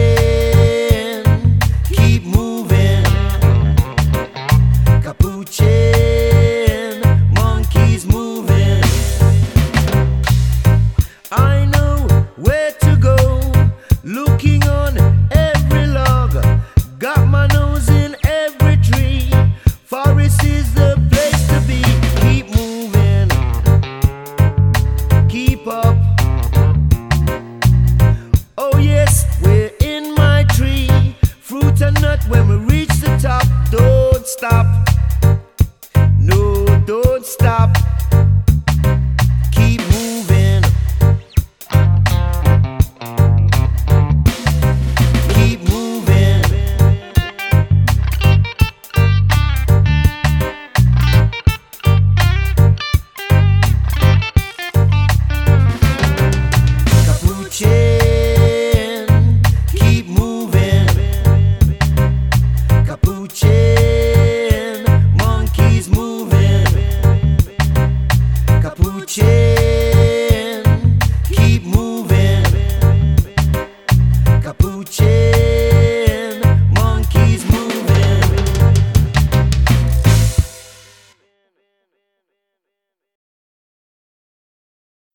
keep moving. Capuchin, monkeys moving. I know where to go, looking on every log. Got my nose in every tree. Forest is the place to be. Keep moving, keep up. Oh yes, we're in my tree. Fruit and nut when we